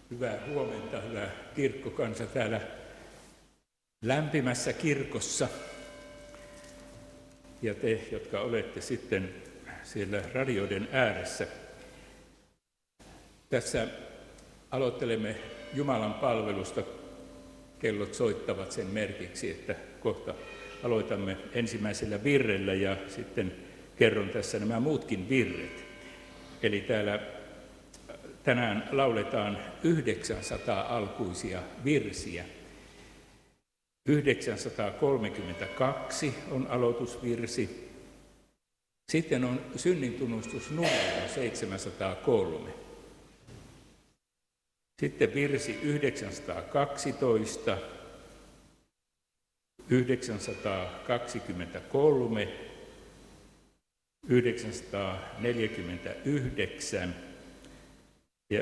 Hyvää huomenta, hyvä kirkkokansa täällä lämpimässä kirkossa. Ja te, jotka olette sitten siellä radioiden ääressä. Tässä aloittelemme Jumalan palvelusta. Kellot soittavat sen merkiksi, että kohta aloitamme ensimmäisellä virrellä ja sitten kerron tässä nämä muutkin virret. Eli täällä tänään lauletaan 900 alkuisia virsiä. 932 on aloitusvirsi. Sitten on synnintunnustus numero 703. Sitten virsi 912, 923, 949 ja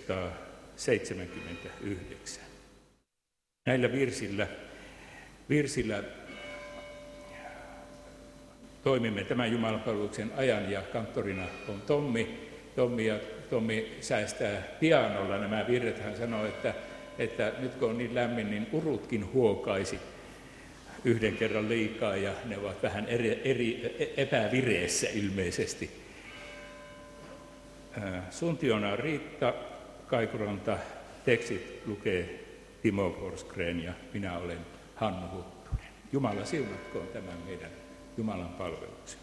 979. Näillä virsillä toimimme tämän jumalanpalveluksen ajan ja kanttorina on Tommi säästää pianolla nämä virret. Hän sanoi, että nyt kun on niin lämmin, niin urutkin huokaisi yhden kerran liikaa ja ne ovat vähän epävireessä ilmeisesti. Suntiona Riitta Kaikuranta, tekstit lukee Timo Forsgren ja minä olen Hannu Huttunen. Jumala siunatkoon tämän meidän Jumalan palveluksen.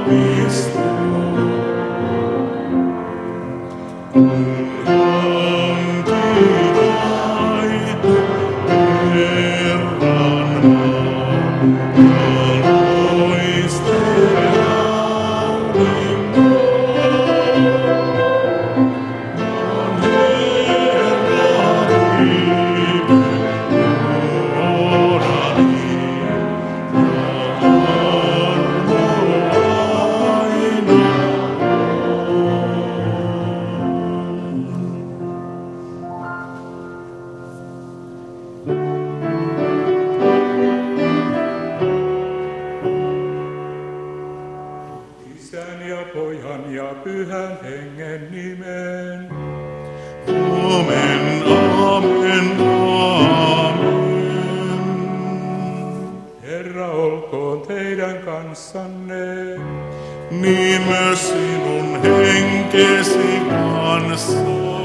Niin myös sinun henkesi kanssa.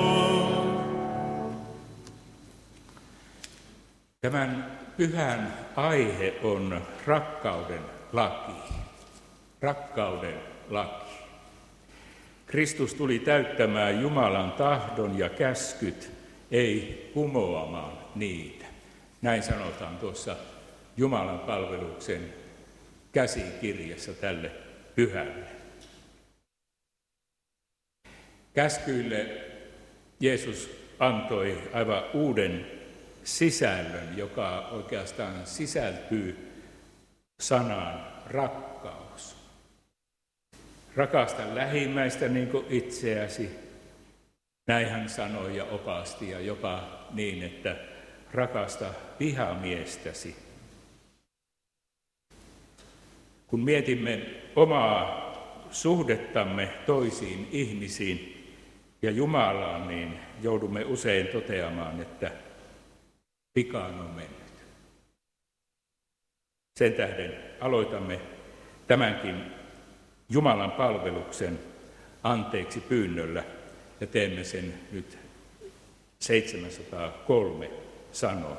Tämän pyhän aihe on rakkauden laki. Rakkauden laki. Kristus tuli täyttämään Jumalan tahdon ja käskyt, ei kumoamaan niitä. Näin sanotaan tuossa Jumalan palveluksen käsikirjassa tälle pyhälle. Käskyille Jeesus antoi aivan uuden sisällön, joka oikeastaan sisältyy sanaan rakkaus. Rakasta lähimmäistä niin kuin itseäsi. Näin hän sanoi ja opasti ja jopa niin, että rakasta vihamiestäsi. Kun mietimme omaa suhdettamme toisiin ihmisiin ja Jumalaan, niin joudumme usein toteamaan, että vikaan on mennyt. Sen tähden aloitamme tämänkin Jumalan palveluksen anteeksi pyynnöllä ja teemme sen nyt 703 sanoen.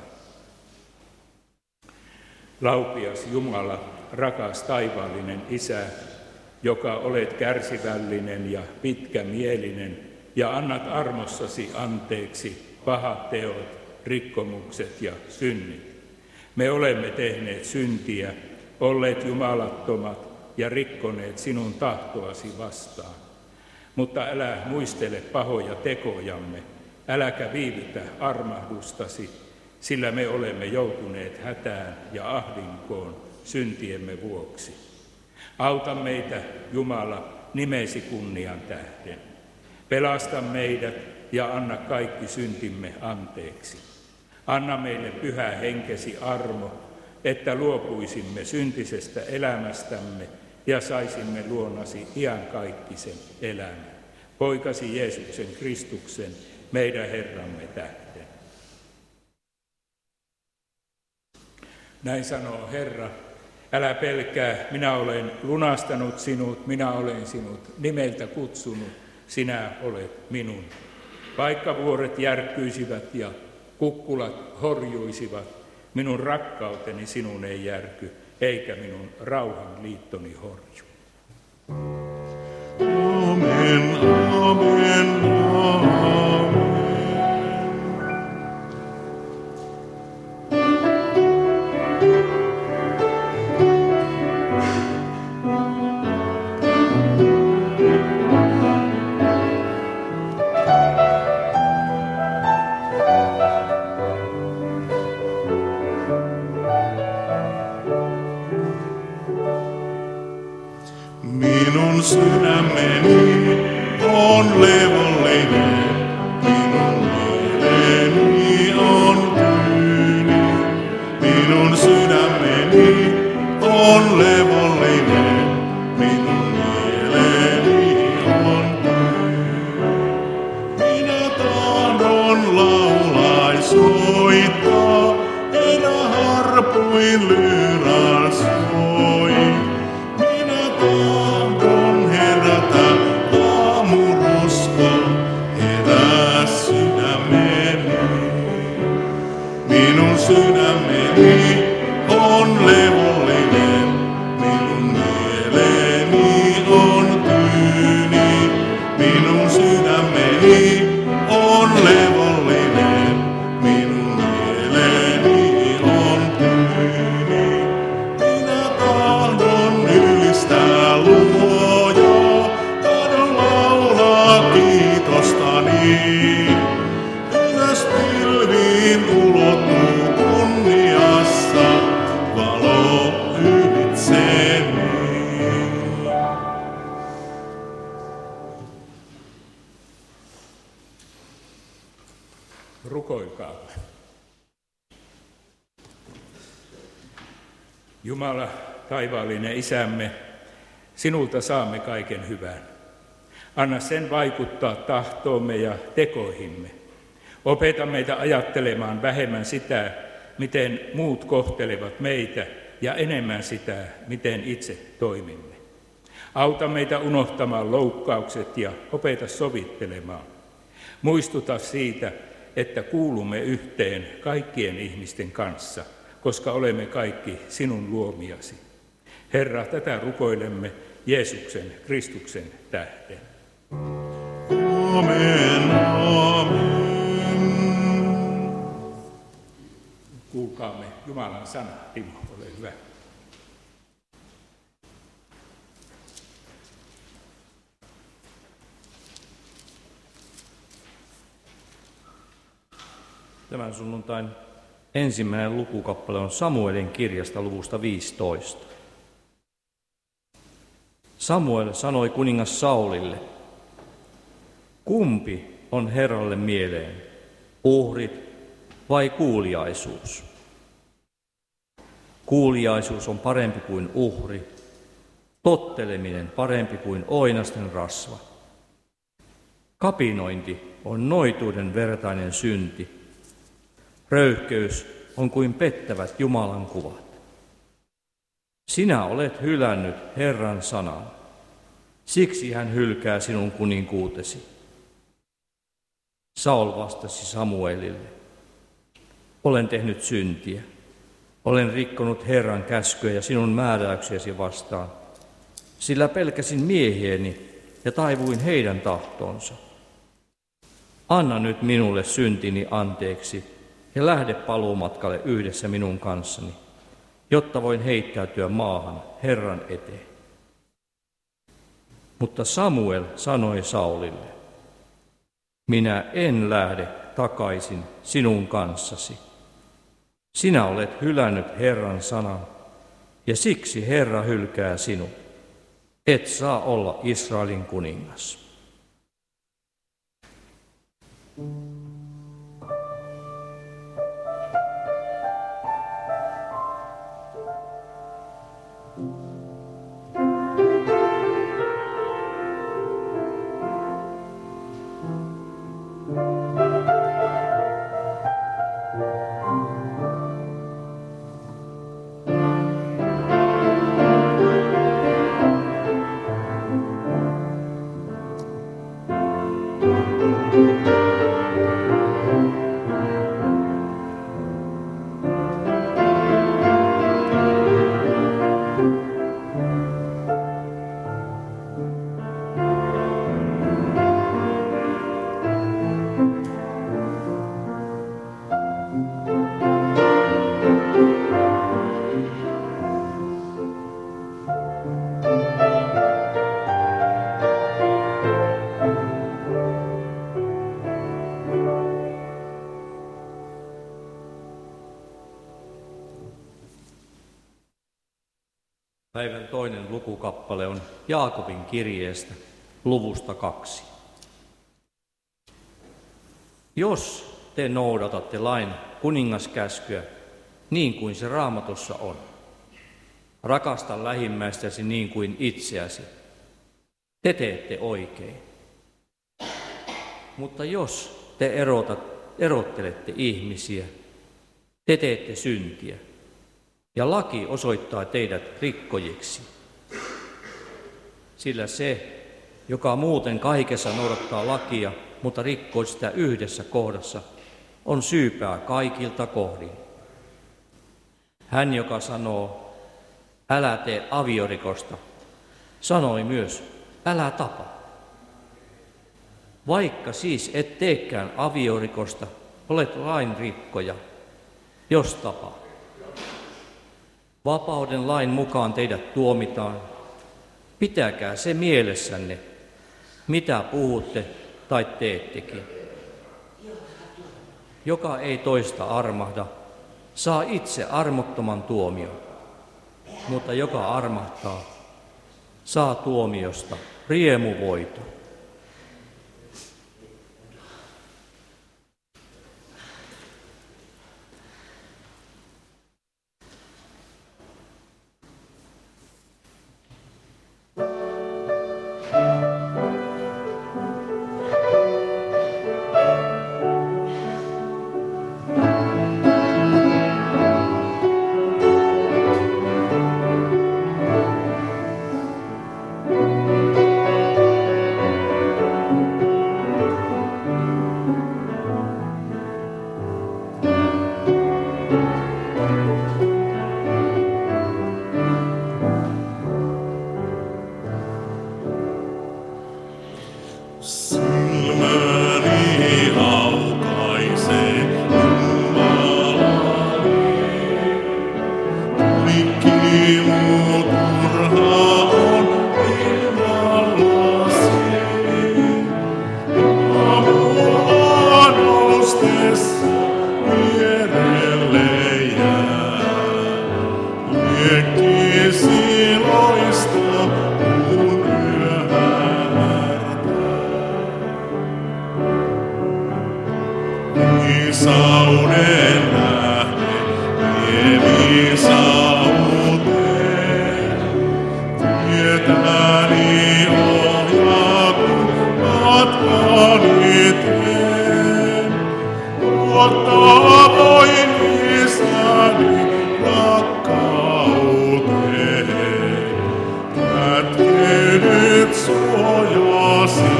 Laupias Jumala, rakas taivaallinen Isä, joka olet kärsivällinen ja pitkämielinen ja annat armossasi anteeksi pahat teot, rikkomukset ja synnit. Me olemme tehneet syntiä, olleet jumalattomat ja rikkoneet sinun tahtoasi vastaan. Mutta älä muistele pahoja tekojamme, äläkä viivytä armahdustasi, sillä me olemme joutuneet hätään ja ahdinkoon syntiemme vuoksi. Auta meitä, Jumala, nimesi kunnian tähden. Pelasta meidät ja anna kaikki syntimme anteeksi. Anna meille pyhä henkesi armo, että luopuisimme syntisestä elämästämme ja saisimme luonasi iankaikkisen elämän. Poikasi Jeesuksen Kristuksen, meidän Herramme tähden. Näin sanoo Herra, älä pelkää, minä olen lunastanut sinut, minä olen sinut nimeltä kutsunut, sinä olet minun. Vaikka vuoret järkkyisivät ja kukkulat horjuisivat, minun rakkauteni sinun ei järky, eikä minun rauhan liittoni horju. Amen, amen, amen. Minun sydämeni on levollinen, minun mieleni on tyyni. Minun sydämeni on levollinen, minun mieleni on tyyni. Minä tahdon laulain soittaa, erä harpuin lyyrän soi. Tahdon herätä aamuruskon, herää sydämeni. Minun sydämeni on levollinen, minun mieleni Rukoilkaamme. Jumala, taivaallinen Isämme, sinulta saamme kaiken hyvän. Anna sen vaikuttaa tahtoomme ja tekoihimme. Opeta meitä ajattelemaan vähemmän sitä, miten muut kohtelevat meitä, ja enemmän sitä, miten itse toimimme. Auta meitä unohtamaan loukkaukset ja opeta sovittelemaan. Muistuta siitä, että kuulumme yhteen kaikkien ihmisten kanssa, koska olemme kaikki sinun luomiasi. Herra, tätä rukoilemme Jeesuksen Kristuksen tähden. Amen, amen. Kuulkaamme Jumalan sana. Timo, ole hyvä. Tämän sunnuntain ensimmäinen lukukappale on Samuelin kirjasta luvusta 15. Samuel sanoi kuningas Saulille, kumpi on Herralle mieleen, uhrit vai kuuliaisuus? Kuuliaisuus on parempi kuin uhri, totteleminen parempi kuin oinasten rasva. Kapinointi on noituuden vertainen synti. Röyhkeys on kuin pettävät Jumalan kuvat. Sinä olet hylännyt Herran sanan, siksi hän hylkää sinun kuninkuutesi. Saul vastasi Samuelille, olen tehnyt syntiä, olen rikkonut Herran käskyä ja sinun määräyksiäsi vastaan, sillä pelkäsin miehieni ja taivuin heidän tahtoonsa. Anna nyt minulle syntini anteeksi ja lähde paluumatkalle yhdessä minun kanssani, jotta voin heittäytyä maahan Herran eteen. Mutta Samuel sanoi Saulille, minä en lähde takaisin sinun kanssasi. Sinä olet hylännyt Herran sanan, ja siksi Herra hylkää sinut. Et saa olla Israelin kuningas. Päivän toinen lukukappale on Jaakobin kirjeestä luvusta 2. Jos te noudatatte lain kuningaskäskyä niin kuin se Raamatussa on, rakasta lähimmäistäsi niin kuin itseäsi, te teette oikein. Mutta jos te erottelette ihmisiä, te teette syntiä. Ja laki osoittaa teidät rikkojiksi. Sillä se, joka muuten kaikessa noudattaa lakia, mutta rikkoo sitä yhdessä kohdassa, on syypää kaikilta kohdin. Hän, joka sanoo, älä tee aviorikosta, sanoi myös, älä tapa. Vaikka siis et teekään aviorikosta, olet lain rikkoja, jos tapaa. Vapauden lain mukaan teidät tuomitaan. Pitäkää se mielessänne, mitä puhutte tai teettekin. Joka ei toista armahda, saa itse armottoman tuomion, mutta joka armahtaa, saa tuomiosta riemuvoiton. viisauden lähde, vie viisauteen. Tietäni ohjaa, kun matkani teen. Luottaa voin isäni rakkauteen. Kätkenyt suojasi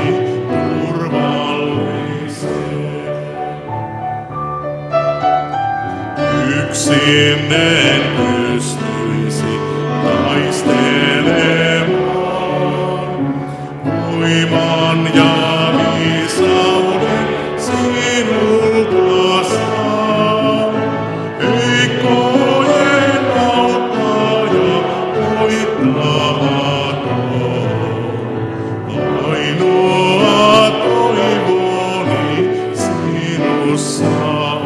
turvalliseen. Yksin en pystyisi taistelemaan. Voiman ja viisauden sinulta saan. Heikkojen auttaja voittamaton. Ainoa toivoni sinussa on.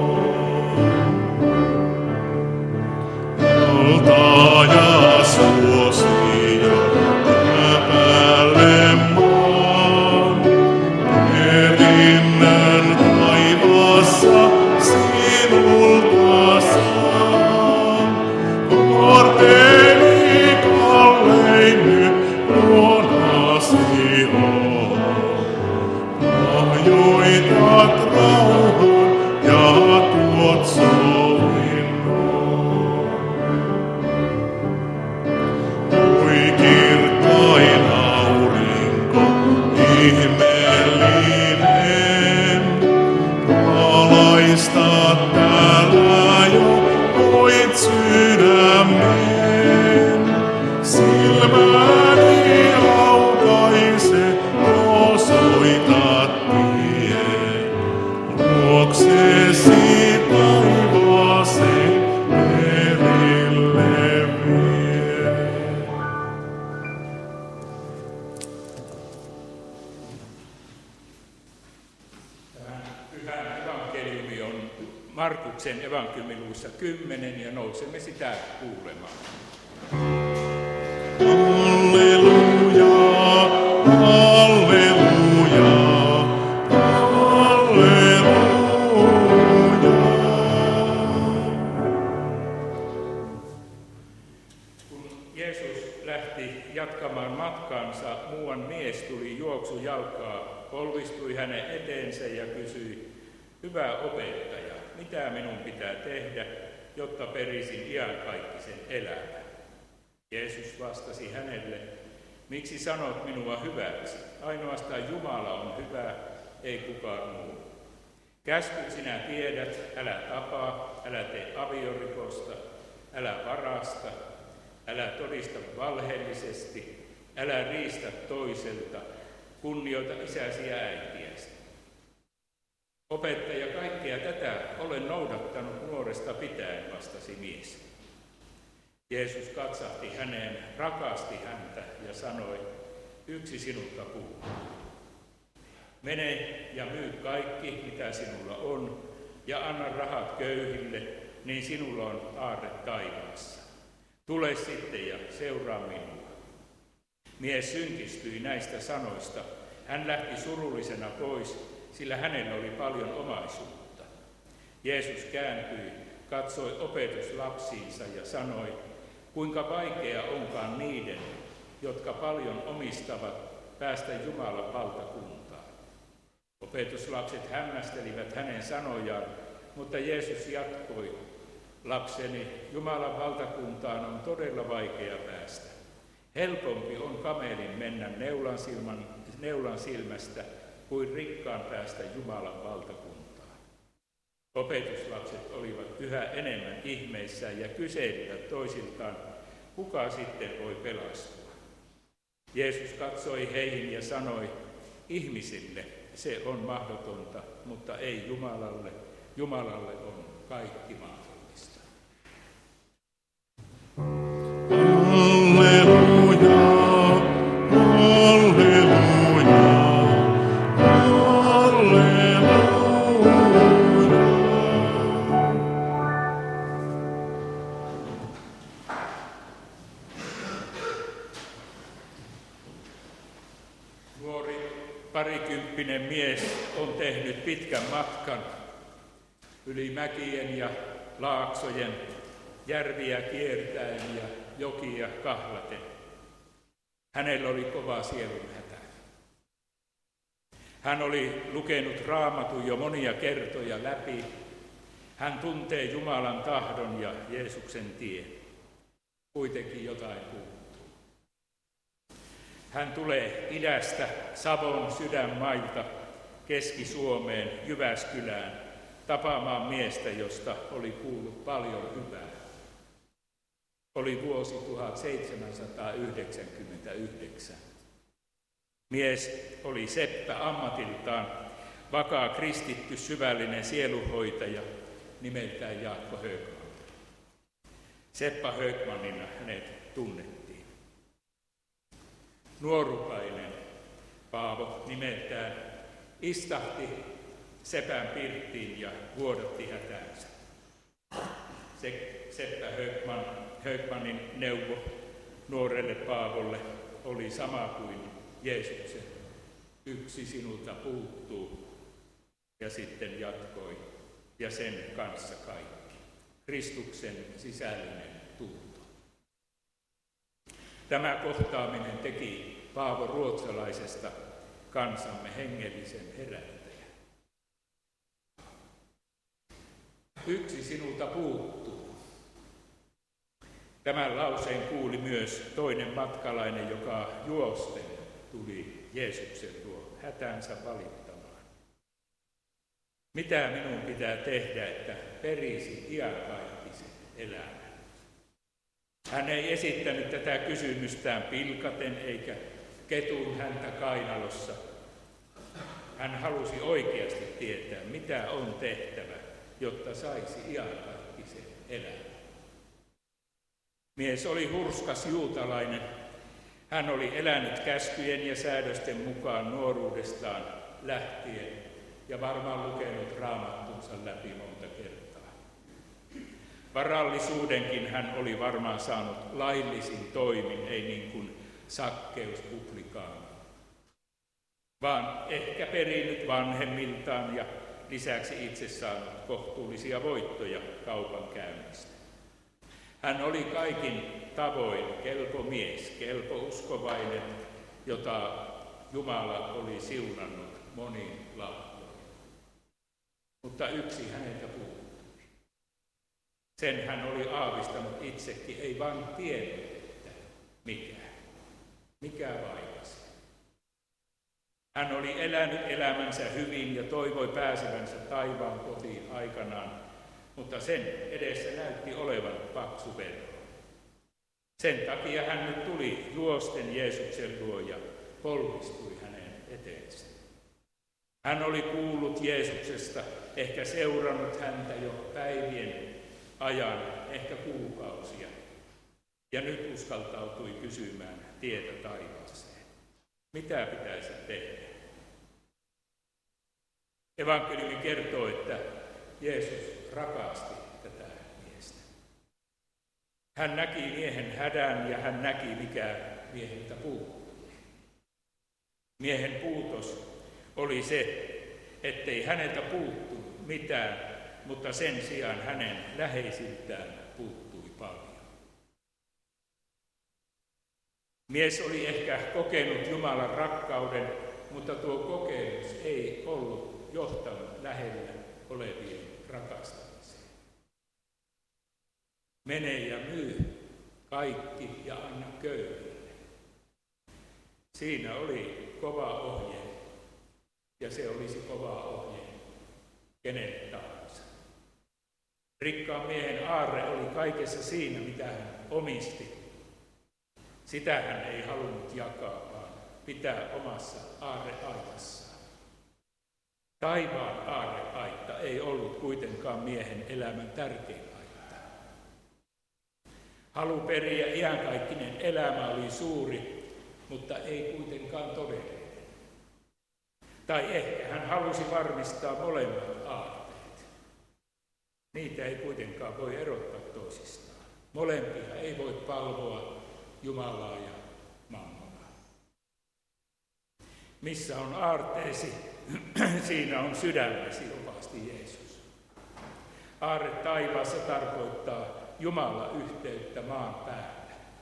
Valtaja suosia päälle maan. Perinnön taivaassa sinulta saan. Korteni kallein nyt luonasi on. Lahjoitat rauhan ja tuot sovinnon. Oi kirkkain aurinko, ihmeellinen, valaista täällä jo voit sydämeen. Silmäni aukaise, osoitat tien, luoksesi taivaaseen perille vie. Pyhän evankeliumi on Markuksen evankeliumiluvussa 10 ja nousemme sitä kuulemaan. Halleluja, halleluja, halleluja. Kun Jeesus lähti jatkamaan matkaansa, muuan mies tuli juoksujalkaa, polvistui hänen eteensä ja kysyi, hyvä opettaja, mitä minun pitää tehdä, jotta perisin iankaikkisen elämän? Jeesus vastasi hänelle, miksi sanot minua hyväksi? Ainoastaan Jumala on hyvä, ei kukaan muu. Käskyt sinä tiedät, älä tapaa, älä tee aviorikosta, älä varasta, älä todista valheellisesti, älä riistä toiselta, kunnioita isäsi ja äitiäsi. Opettaja, kaikkea tätä olen noudattanut nuoresta pitäen, vastasi mies. Jeesus katsahti häneen, rakasti häntä ja sanoi, yksi sinulta puuttuu. Mene ja myy kaikki, mitä sinulla on, ja anna rahat köyhille, niin sinulla on aarre taivaassa. Tule sitten ja seuraa minua. Mies synkistyi näistä sanoista. Hän lähti surullisena pois, sillä hänellä oli paljon omaisuutta. Jeesus kääntyi, katsoi opetuslapsiinsa ja sanoi, kuinka vaikea onkaan niiden, jotka paljon omistavat, päästä Jumalan valtakuntaan. Opetuslapset hämmästelivät hänen sanojaan, mutta Jeesus jatkoi, lapseni, Jumalan valtakuntaan on todella vaikea päästä. Helpompi on kamelin mennä neulan silmästä kuin rikkaan päästä Jumalan valtakuntaan. Opetuslapset olivat yhä enemmän ihmeissään ja kyselivät toisiltaan, kuka sitten voi pelastua. Jeesus katsoi heihin ja sanoi, ihmisille se on mahdotonta, mutta ei Jumalalle. Jumalalle on kaikki mahdollista. Halleluja, halleluja, halleluja. Nuori parikymppinen mies on tehnyt pitkän matkan yli mäkien ja laaksojen, järviä kiertäen ja jokia kahlaten. Hänellä oli kova sielunhätä. Hän oli lukenut Raamatun jo monia kertoja läpi. Hän tuntee Jumalan tahdon ja Jeesuksen tien. Kuitenkin jotain puuttuu. Hän tulee idästä Savon sydänmailta Keski-Suomeen Jyväskylään tapaamaan miestä, josta oli kuullut paljon hyvää. Oli vuosi 1799. Mies oli seppä ammatiltaan, vakaa kristitty syvällinen sielunhoitaja nimeltään Jaakko Högman. Seppa Högmanina hänet tunnettiin. Nuorukainen Paavo nimeltään istahti sepän pirttiin ja vuodatti hätäänsä. Seppä Högmanin neuvo nuorelle Paavolle oli sama kuin Jeesuksen. Yksi sinulta puuttuu, ja sitten jatkoi, ja sen kanssa kaikki. Kristuksen sisällinen tunto. Tämä kohtaaminen teki Paavo Ruotsalaisesta kansamme hengellisen herättäjän. Yksi sinulta puuttuu. Tämän lauseen kuuli myös toinen matkalainen, joka juosten tuli Jeesuksen luo hätänsä valittamaan. Mitä minun pitää tehdä, että perisi iankaikkisen elämän? Hän ei esittänyt tätä kysymystään pilkaten eikä ketun häntä kainalossa. Hän halusi oikeasti tietää, mitä on tehtävä, jotta saisi iankaikkisen elämän. Mies oli hurskas juutalainen. Hän oli elänyt käskyjen ja säädösten mukaan nuoruudestaan lähtien ja varmaan lukenut Raamattunsa läpi monta kertaa. Varallisuudenkin hän oli varmaan saanut laillisin toimin, ei niin kuin Sakkeus publikaani, vaan ehkä perinyt vanhemmiltaan ja lisäksi itse saanut kohtuullisia voittoja kaupankäynnistä. Hän oli kaikin tavoin kelpo mies, kelpo uskovainen, jota Jumala oli siunannut monin lahjoin. Mutta yksi häneltä puuttui. Sen hän oli aavistanut itsekin, ei vain tiennyt, että mikä vaivasi. Hän oli elänyt elämänsä hyvin ja toivoi pääsevänsä taivaan kotiin aikanaan, mutta sen edessä näytti olevan paksu verho. Sen takia hän nyt tuli juosten Jeesuksen luo ja polvistui hänen eteensä. Hän oli kuullut Jeesuksesta, ehkä seurannut häntä jo päivien ajan, ehkä kuukausia, ja nyt uskaltautui kysymään tietä taivaaseen. Mitä pitäisi tehdä? Evankeliumi kertoo, että Jeesus rakasti tätä miestä. Hän näki miehen hädän ja hän näki, mikä mieheltä puuttui. Miehen puutos oli se, ettei häneltä puuttunut mitään, mutta sen sijaan hänen läheisiltään puuttui paljon. Mies oli ehkä kokenut Jumalan rakkauden, mutta tuo kokemus ei ollut johtanut lähellä olevien rakastamiseen. Mene ja myy kaikki ja anna köyhille. Siinä oli kova ohje, ja se olisi kova ohje kenelle tahansa. Rikkaan miehen aarre oli kaikessa siinä, mitä hän omisti. Sitä hän ei halunnut jakaa, vaan pitää omassa aarreaitassaan. Taivaan aarreaitta ei ollut kuitenkaan miehen elämän tärkein aitta. Halu periä iankaikkinen elämä oli suuri, mutta ei kuitenkaan todellinen. Tai ehkä hän halusi varmistaa molemmat aarteet. Niitä ei kuitenkaan voi erottaa toisistaan. Molempia ei voi palvoa Jumalaa ja mammonaa. Missä on aarteesi, siinä on sydämesi, opasti Jeesus. Aarre taivaassa tarkoittaa Jumala-yhteyttä maan päällä.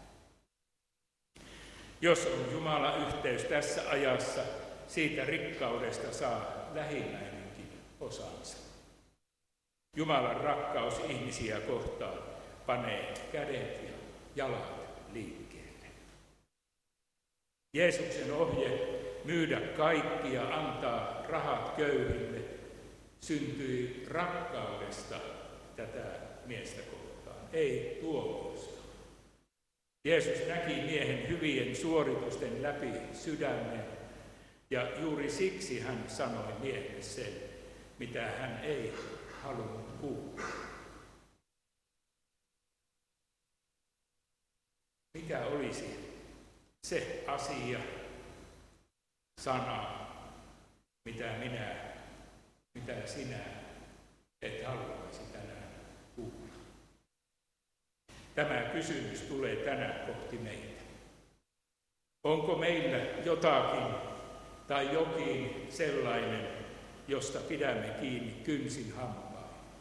Jos on Jumala-yhteys tässä ajassa, siitä rikkaudesta saa lähimmäinenkin osansa. Jumalan rakkaus ihmisiä kohtaan panee kädet ja jalat liikkeelle. Jeesuksen ohje myydä kaikki ja antaa rahat köyhille syntyi rakkaudesta tätä miestä kohtaan, ei tuomiosta. Jeesus näki miehen hyvien suoritusten läpi sydämen, ja juuri siksi hän sanoi miehelle sen, mitä hän ei halunnut kuulla. Mikä olisi se asia, sana, mitä sinä et haluaisi tänään kuulla? Tämä kysymys tulee tänään kohti meitä. Onko meillä jotakin tai jokin sellainen, josta pidämme kiinni kynsin hampain?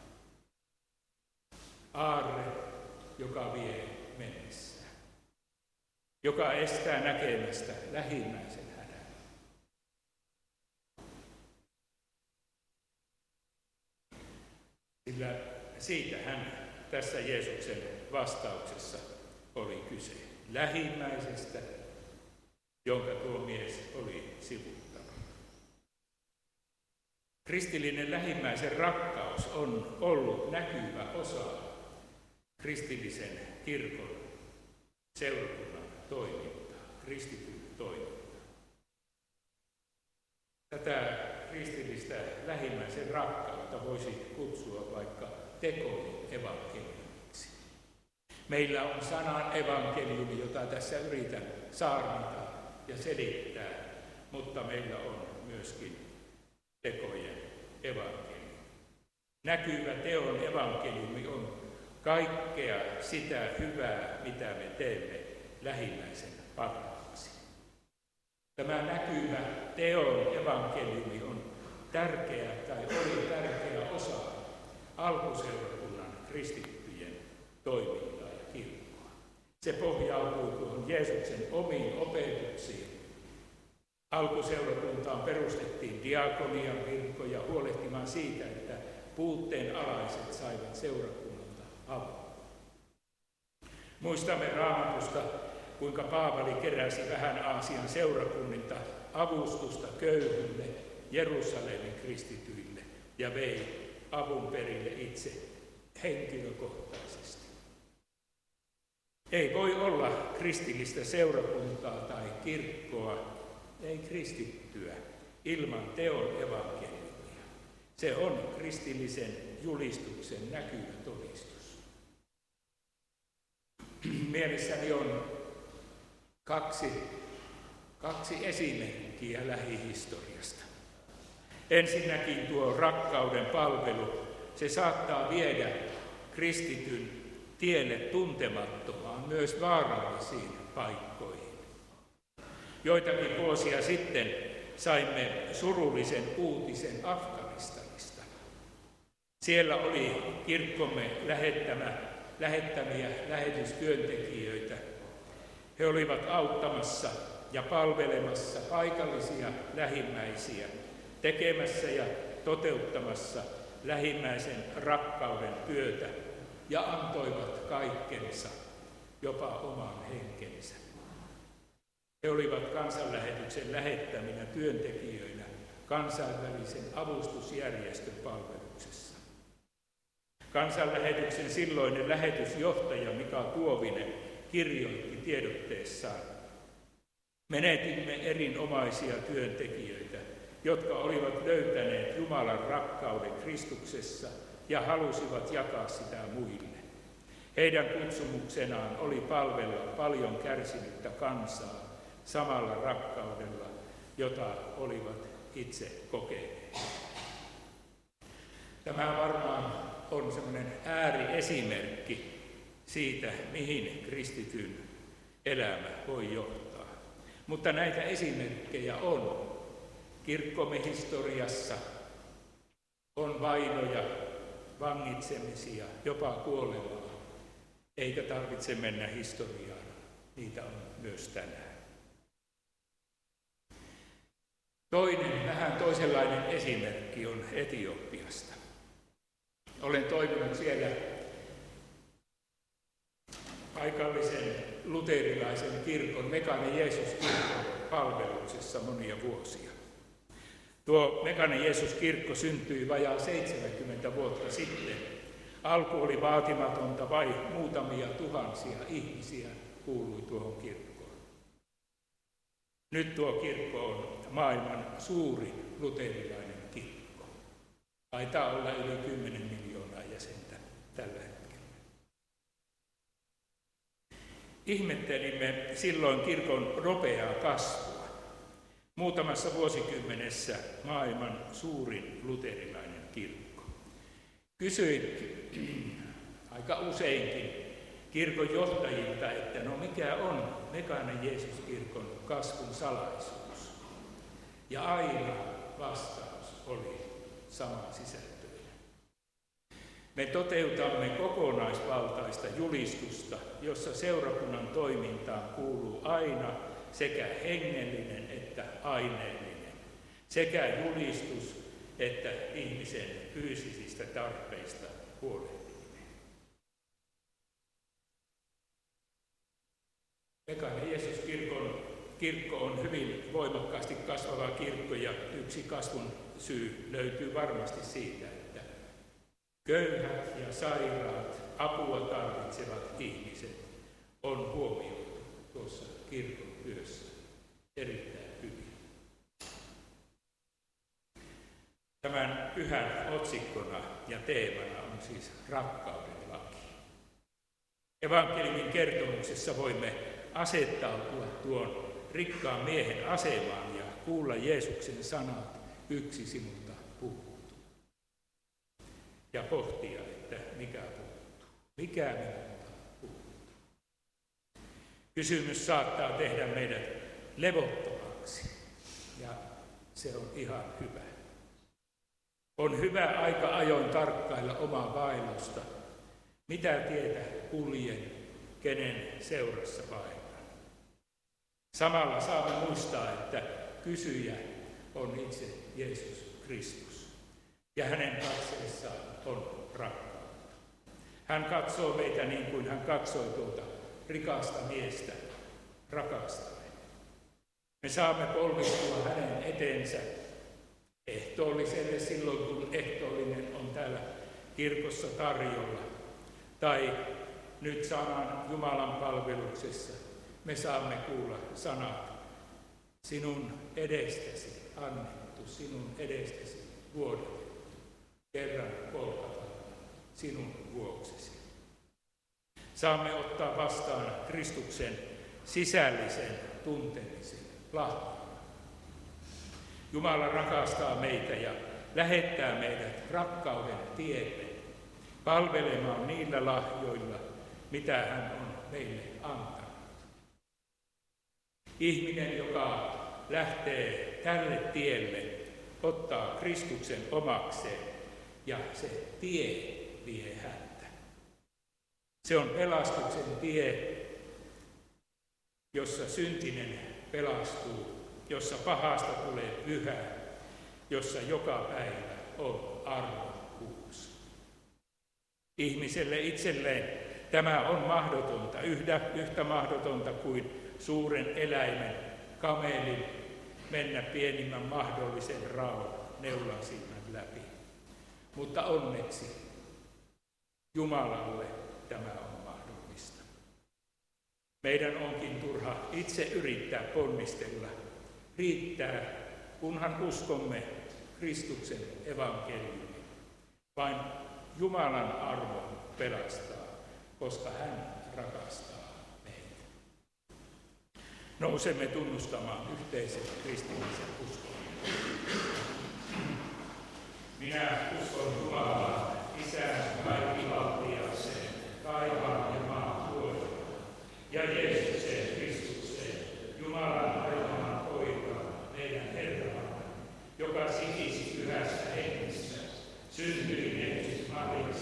Aarre, joka vie mennessään, joka estää näkemästä lähimmäisen hädän. Sillä siitähän tässä Jeesuksen vastauksessa oli kyse. Lähimmäisestä, jonka tuo mies oli sivuttanut. Kristillinen lähimmäisen rakkaus on ollut näkyvä osa kristillisen kirkon seurakunnan toimintaa, kristityn toimintaa. Tätä kristillistä lähimmäisen rakkautta voisi kutsua vaikka tekojen evankeliumiksi. Meillä on sanan evankeliumi, jota tässä yritän saarnata ja selittää, mutta meillä on myöskin tekojen evankeliumi. Näkyvä teon evankeliumi on kaikkea sitä hyvää, mitä me teemme lähimmäisen parhaaksi. Tämä näkyvä teon evankeliumi on tärkeä tai oli tärkeä osa alkuseurakunnan kristittyjen toimintaa ja kirkkoa. Se pohjautui tuohon Jeesuksen omiin opetuksiin. Alkuseurakuntaan perustettiin diakonian virkoja huolehtimaan siitä, että puutteen alaiset saivat seurakunnalta avun. Muistamme Raamatusta, kuinka Paavali keräsi vähän Aasian seurakunnilta avustusta köyhille Jerusalemin kristityille ja vei avun perille itse henkilökohtaisesti. Ei voi olla kristillistä seurakuntaa tai kirkkoa, ei kristittyä, ilman teon evankeliumia. Se on kristillisen julistuksen näkyvä todistus. Mielessäni on kaksi esimerkkiä lähihistoriasta. Ensinnäkin tuo rakkauden palvelu, se saattaa viedä kristityn tielle tuntemattomaan, myös vaarallisiin paikkoihin. Joitakin vuosia sitten saimme surullisen uutisen Afganistanista. Siellä oli kirkkomme lähettämiä lähetystyöntekijöitä. He olivat auttamassa ja palvelemassa paikallisia lähimmäisiä, tekemässä ja toteuttamassa lähimmäisen rakkauden työtä ja antoivat kaikkensa, jopa oman henkensä. He olivat kansanlähetyksen lähettäminä työntekijöinä kansainvälisen avustusjärjestön palveluksessa. Kansanlähetyksen silloinen lähetysjohtaja Mika Tuovinen kirjoitti tiedotteessaan: menetimme erinomaisia työntekijöitä, jotka olivat löytäneet Jumalan rakkauden Kristuksessa ja halusivat jakaa sitä muille. Heidän kutsumuksenaan oli palvella paljon kärsinyttä kansaa samalla rakkaudella, jota olivat itse kokeneet. Tämä varmaan on semmoinen ääriesimerkki siitä, mihin kristityn elämä voi johtaa. Mutta näitä esimerkkejä on. Kirkkomme historiassa on vainoja, vangitsemisia, jopa kuolemaa, eikä tarvitse mennä historiaan. Niitä on myös tänään. Toinen, vähän toisenlainen esimerkki on Etiopiasta. Olen toiminut siellä paikallisen luterilaisen kirkon, Mekaane Jeesus-kirkon palveluksessa monia vuosia. Tuo Mekaane Jeesus-kirkko syntyi vajaa 70 vuotta sitten. Alku oli vaatimatonta, vain muutamia tuhansia ihmisiä kuului tuohon kirkkoon. Nyt tuo kirkko on maailman suuri luterilainen kirkko. Taitaa olla yli 10 miljoonaa jäsentä tällä hetkellä. Ihmettelimme silloin kirkon nopeaa kasvua. Muutamassa vuosikymmenessä maailman suurin luterilainen kirkko. Kysyin aika useinkin kirkon johtajilta, että no mikä on Mekaane Jeesus-kirkon kasvun salaisuus? Ja aina vastaus oli samansisältöinen. Me toteutamme kokonaisvaltaista julistusta, jossa seurakunnan toimintaan kuuluu aina sekä hengellinen että aineellinen, sekä julistus että ihmisen fyysisistä tarpeista huolehtiminen. Mekaane Jeesus-kirkko on hyvin voimakkaasti kasvava kirkko ja yksi kasvun syy löytyy varmasti siitä, että köyhät ja sairaat, apua tarvitsevat ihmiset on huomioitu tuossa kirkon työssä erittäin hyvin. Tämän pyhän otsikkona ja teemana on siis rakkauden laki. Evankeliumin kertomuksessa voimme asettautua tuon rikkaan miehen asemaan ja kuulla Jeesuksen sanat, yksi sinulta puuttuu. Ja pohtia, että mikä puuttuu, mikä minulta puuttuu. Kysymys saattaa tehdä meidät levottomaksi ja se on ihan hyvä. On hyvä aika ajoin tarkkailla omaa vaellusta, mitä tietä kuljen, kenen seurassa vaellan. Samalla saamme muistaa, että kysyjä on itse Jeesus Kristus ja hänen katseessaan on rakkautta. Hän katsoo meitä niin kuin hän katsoi tuota rikasta miestä rakastaen. Me saamme polvistua hänen eteensä ehtoolliselle silloin, kun ehtoollinen on täällä kirkossa tarjolla. Tai nyt sanan Jumalan palveluksessa me saamme kuulla sanat sinun edestäsi annettu, sinun edestäsi vuodatettu, kerran kolkata sinun vuoksesi. Saamme ottaa vastaan Kristuksen sisällisen tuntemisen lahjana. Jumala rakastaa meitä ja lähettää meidät rakkauden tielle palvelemaan niillä lahjoilla, mitä hän on meille antanut. Ihminen, joka lähtee tälle tielle, ottaa Kristuksen omakseen ja se tie vie häntä. Se on pelastuksen tie, jossa syntinen pelastuu, jossa pahasta tulee pyhä, jossa joka päivä on armokkuus. Ihmiselle itselleen tämä on mahdotonta, yhtä mahdotonta kuin suuren eläimen, kamelin, mennä pienimmän mahdollisen raon neulansilmän läpi. Mutta onneksi Jumalalle tämä on mahdollista. Meidän onkin turha itse yrittää ponnistella. Riittää, kunhan uskomme Kristuksen evankeliumin. Vain Jumalan armo pelastaa, koska hän rakastaa meitä. Nousemme tunnustamaan yhteisen kristillisen uskon. Minä uskon Jumalaan, Isän kaikkivaltiaiseen, taivaan ja maan luojan, ja Jeesukseen Kristukseen, Jumalan ainoan poikaan, meidän Herramme, joka sikisi pyhässä hengessä, syntyi ensin Mariasta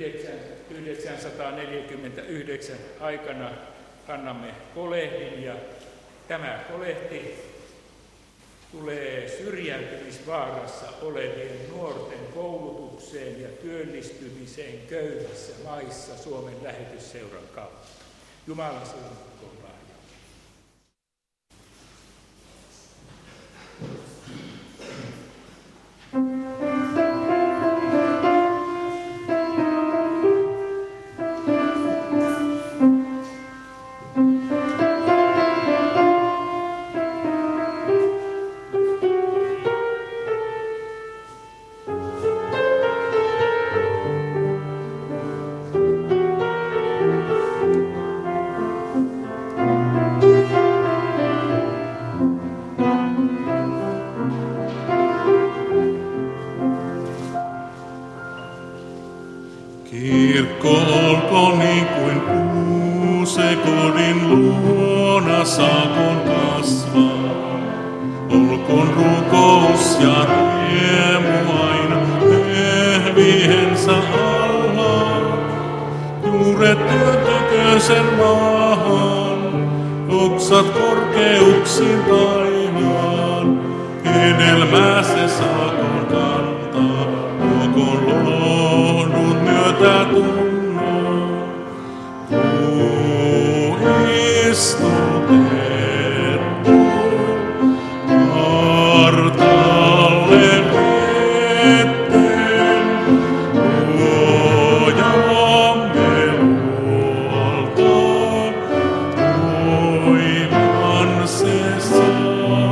1949 aikana kannamme kolehdin, ja tämä kolehti tulee syrjäytymisvaarassa olevien nuorten koulutukseen ja työllistymiseen köyhissä maissa Suomen Lähetysseuran kautta. Jumala siunatkoon lahjaa. Kirkko olkoon niin kuin puu, se kodin luona saakoon kasvaa. Olkoon rukous ja riemu aina pehviensä alla. Juuret työntäköön sen maahan, oksat korkeuksiin taivaan. Hedelmää se saakoon kantaa, olkoon lohdun myötä tunnon. Puu istutettu partalle veteen, luojamme luolta, voiman se saa.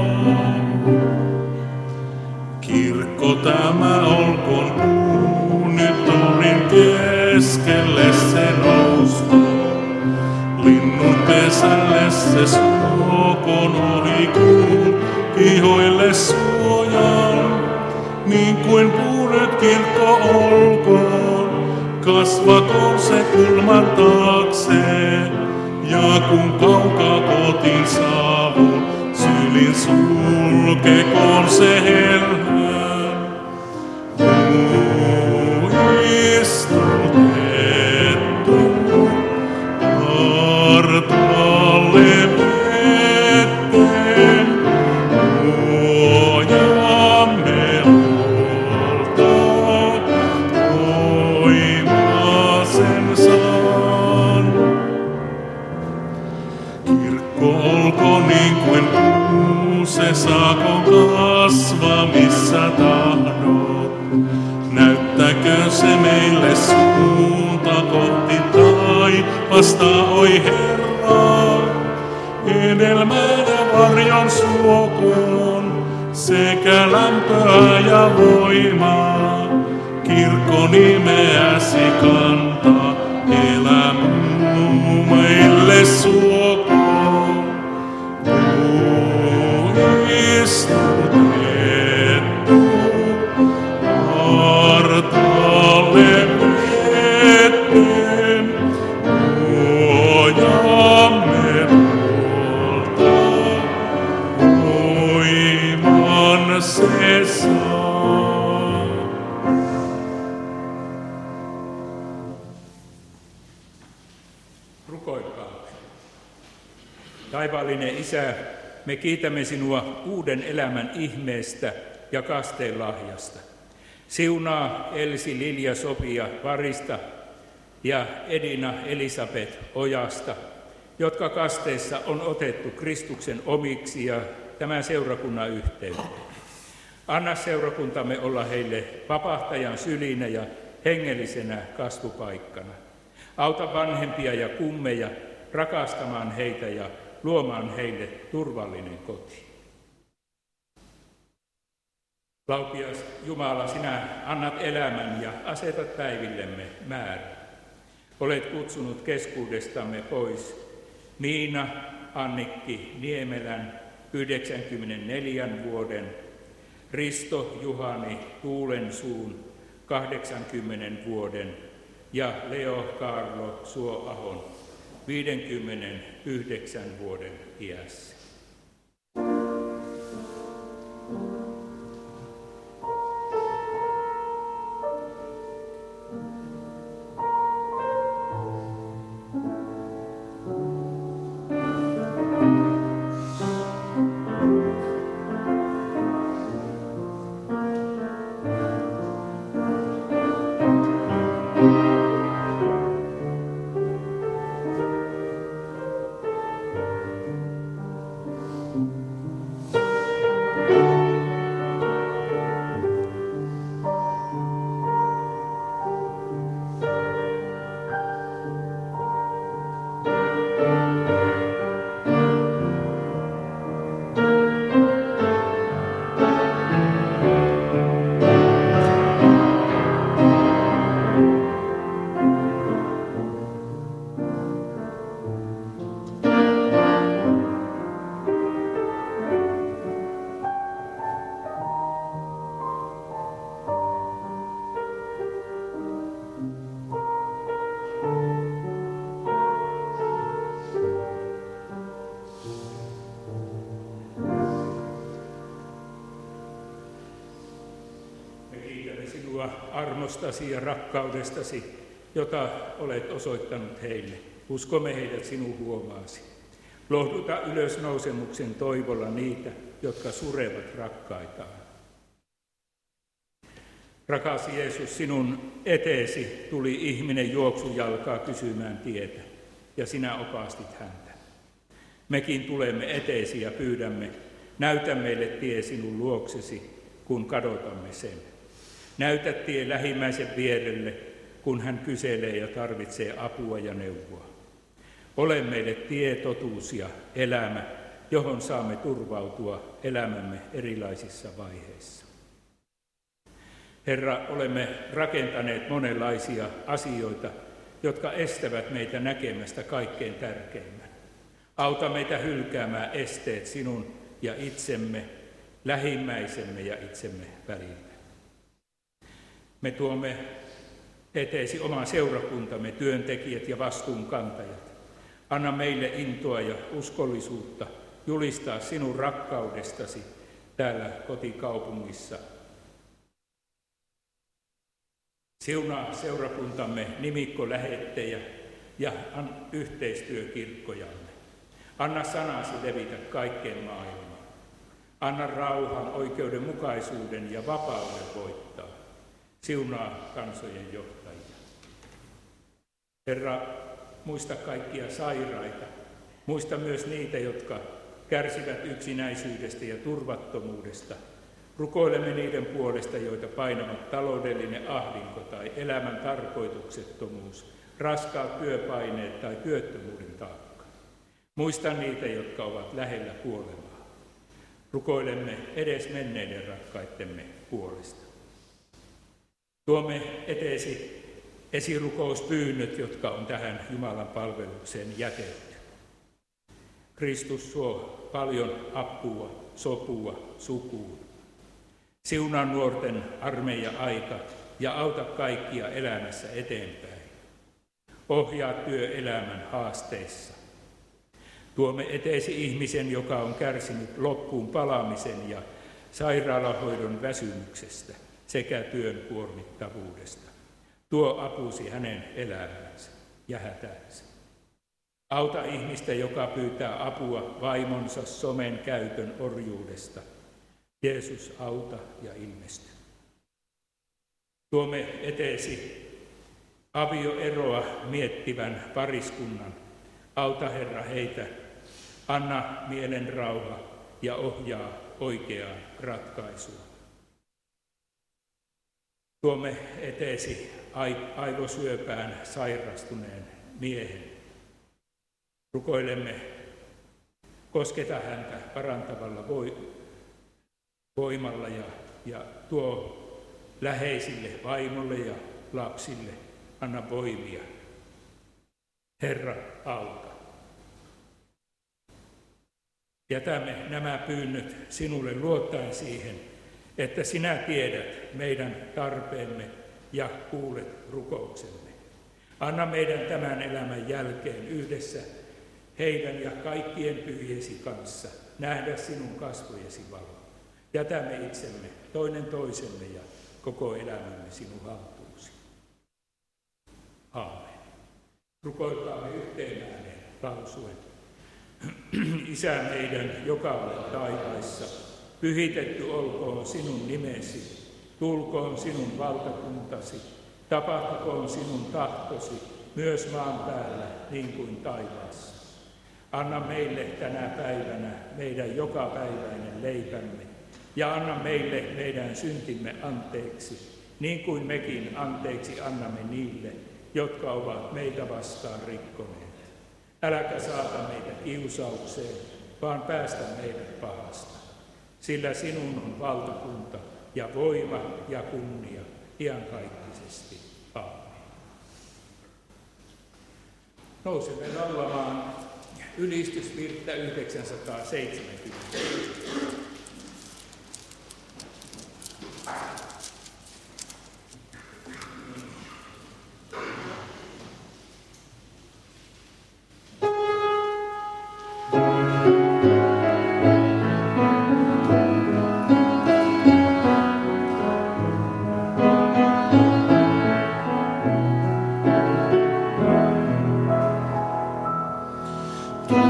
Kirkko tämä olkoon puu, nyt olin keskelle se nouskoon. Linnun pesälle se suokoon ohi kuun, ihoille suojaan. Niin kuin puu nyt kirkko olkoon, kasvakoon se kulman taakse. Ja kun kaukaa kotiin saavun, sylin sulkekoon se helhään. Puu istutettu partalle veteen, luojamme luolta, voimaa sen saan. Kirkko olkoon niin kuin puu, se saakoon kasvaa missä tahdot. Näyttäköön se meille suunta kohti taivasta, oi Herra. Hedelmää ja varjon suokoon, sekä lämpöä ja voimaa. Kirkko nimeäsi kantaa, elämää meille suokoon. Puu istutettu partalle veteen, luojamme luolta, voiman se saa. Rukoilkaa. Taivaallinen Isä, me kiitämme sinua uuden elämän ihmeestä ja kasteen lahjasta. Siunaa Elsi Lilja Sofia Varista ja Edina Elisabeth Ojasta, jotka kasteissa on otettu Kristuksen omiksi ja tämän seurakunnan yhteyteen. Anna seurakuntamme olla heille vapahtajan sylinä ja hengellisenä kasvupaikkana. Auta vanhempia ja kummeja rakastamaan heitä ja luomaan heille turvallinen koti. Laupias Jumala, sinä annat elämän ja asetat päivillemme määrän. Olet kutsunut keskuudestamme pois Miina Annikki Niemelän 94 vuoden, Risto Juhani Tuulensuun 80 vuoden ja Leo Kaarlo Suoahon 59 vuoden iässä. sinua armostasi ja rakkaudestasi, jota olet osoittanut heille. Uskomme heidät sinun huomaasi. Lohduta ylösnousemuksen toivolla niitä, jotka surevat rakkaitaan. Rakas Jeesus, sinun eteesi tuli ihminen juoksujalkaa kysymään tietä, ja sinä opastit häntä. Mekin tulemme eteesi ja pyydämme, näytä meille tie sinun luoksesi, kun kadotamme sen. Näytä tie lähimmäisen vierelle, kun hän kyselee ja tarvitsee apua ja neuvoa. Ole meille tie, totuus ja elämä, johon saamme turvautua elämämme erilaisissa vaiheissa. Herra, olemme rakentaneet monenlaisia asioita, jotka estävät meitä näkemästä kaikkein tärkeimmän. Auta meitä hylkäämään esteet sinun ja itsemme, lähimmäisemme ja itsemme välillä. Me tuomme eteesi oman seurakuntamme työntekijät ja vastuunkantajat. Anna meille intoa ja uskollisuutta julistaa sinun rakkaudestasi täällä kotikaupungissa. Siunaa seurakuntamme nimikkolähettejä ja yhteistyökirkkojamme. Anna sanasi levitä kaikkeen maailmaan. Anna rauhan, oikeudenmukaisuuden ja vapauden voittaa. Siunaa kansojen johtajia. Herra, muista kaikkia sairaita. Muista myös niitä, jotka kärsivät yksinäisyydestä ja turvattomuudesta. Rukoilemme niiden puolesta, joita painavat taloudellinen ahdinko tai elämän tarkoituksettomuus, raskaat työpaineet tai työttömyyden taakka. Muista niitä, jotka ovat lähellä kuolemaa. Rukoilemme edes menneiden rakkaittemme puolesta. Tuomme eteesi esirukouspyynnöt, jotka on tähän Jumalan palvelukseen jätetty. Kristus suo paljon apua, sopua, sukuun. Siunaa nuorten armeija-aika ja auta kaikkia elämässä eteenpäin. Ohjaa työelämän haasteissa. Tuomme eteesi ihmisen, joka on kärsinyt loppuun palaamisen ja sairaalahoidon väsymyksestä sekä työn kuormittavuudesta. Tuo apusi hänen elämäänsä ja hätäänsä. Auta ihmistä, joka pyytää apua vaimonsa somen käytön orjuudesta. Jeesus, auta ja ilmesty. Tuomme eteesi avioeroa miettivän pariskunnan. Auta Herra heitä, anna mielen rauha ja ohjaa oikeaan ratkaisuun. Tuomme eteesi aivosyöpään sairastuneen miehen. Rukoilemme, kosketa häntä parantavalla voimalla ja tuo läheisille vaimolle ja lapsille, anna voimia. Herra, auta. Jätämme nämä pyynnöt sinulle luottaen siihen, että sinä tiedät meidän tarpeemme ja kuulet rukouksemme. Anna meidän tämän elämän jälkeen yhdessä heidän ja kaikkien pyhiesi kanssa nähdä sinun kasvojesi valoa. Jätämme itsemme toinen toisemme ja koko elämämme sinun haltuusi. Aamen. Rukoilkaamme yhteen ääneen lausuen. Isä meidän, joka olet taivaissa, pyhitetty olkoon sinun nimesi, tulkoon sinun valtakuntasi, tapahtukoon sinun tahtosi, myös maan päällä niin kuin taivaassa. Anna meille tänä päivänä meidän jokapäiväinen leipämme, ja anna meille meidän syntimme anteeksi, niin kuin mekin anteeksi annamme niille, jotka ovat meitä vastaan rikkoneet. Äläkä saata meitä kiusaukseen, vaan päästä meidät pahasta. Sillä sinun on valtakunta ja voima ja kunnia iankaikkisesti. Aamen. Nousemme laulamaan ylistysvirttä 970.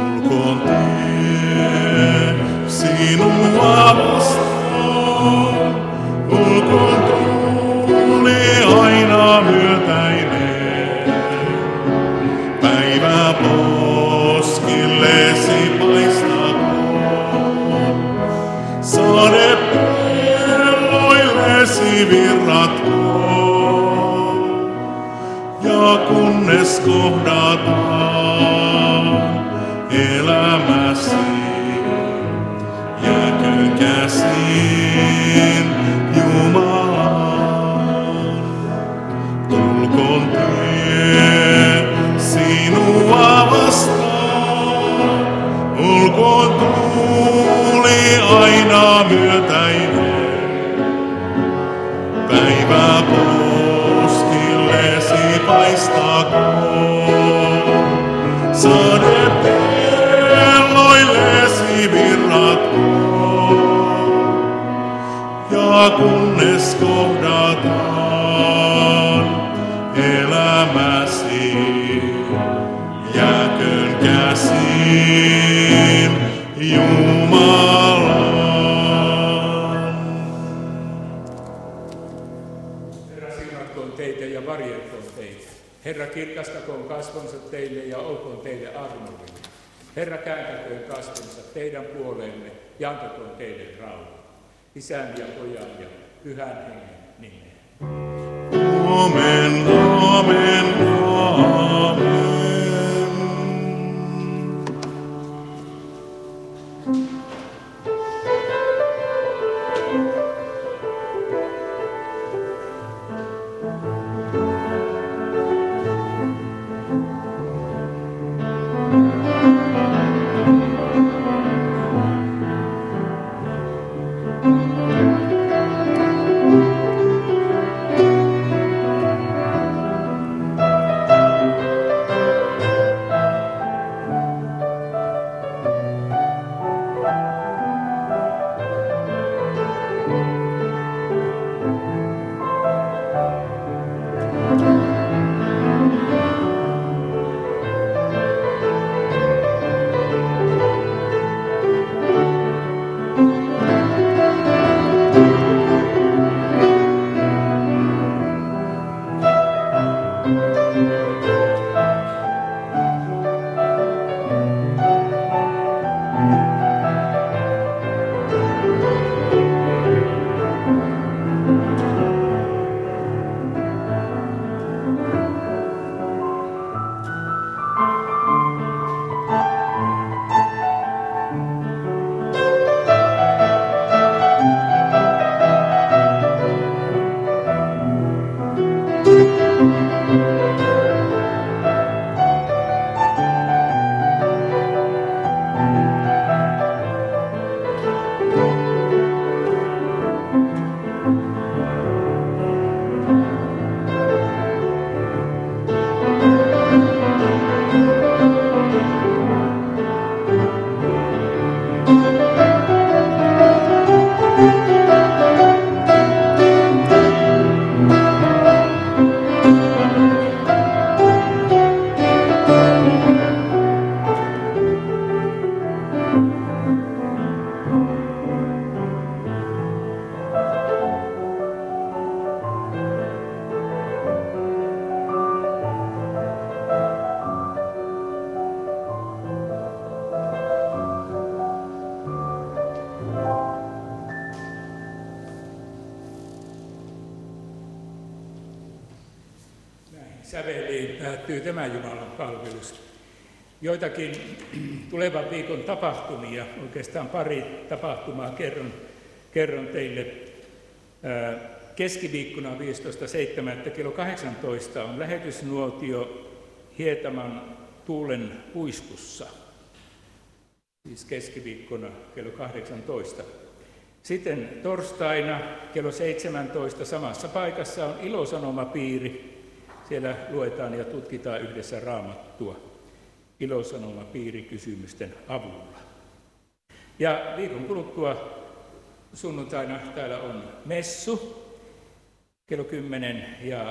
tulkoon tie sinua vastaan, tulkoon tuuli aina myötäinen. Päivä poskillesi paistakoon, sade pelloillesi virratkoon. Ja kunnes kohdataan elämäsi, jääköön käsiin Jumalan. Tulkoon tie sinua vastaan, olkoon tuuli aina myötäinen. Päivä poskillesi paistakoon, sade pelloillesi virratkoon. Ja kunnes kohdataan elämäsi, jääköön käsiin Jumalan. Herra, siunatkoon teitä ja varjelkoon teitä. Herra, kirkastakoon kasvonsa teille ja olkoon teille armollinen. Herra, kääntäköön kasvonsa teidän puoleenne ja antakoon teille rauha. Isän ja Pojan ja Pyhän Hengen nimeen. Amen, amen, amen. Säveliin päättyy tämä Jumalan palvelus. Joitakin tulevan viikon tapahtumia, oikeastaan pari tapahtumaa kerron teille. Keskiviikkona 15.7. kello 18 on lähetysnuotio Hietaman Tuulen puiskussa. Siis keskiviikkona kello 18. Sitten torstaina kello 17 samassa paikassa on Ilosanomapiiri. Siellä luetaan ja tutkitaan yhdessä Raamattua Ilosanomapiirikysymysten avulla. Ja viikon kuluttua sunnuntaina täällä on messu kello 10 ja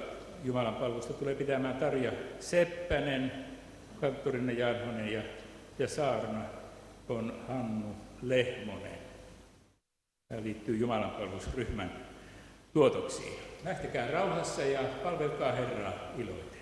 Jumalan palvelusta tulee pitämään Tarja Seppänen, kanttorinen Jaanhonen ja ja saarna on Hannu Lehmonen. Tämä liittyy Jumalanpalvelusryhmän tuotoksiin. Lähtekää rauhassa ja palvelkaa Herraa iloiten.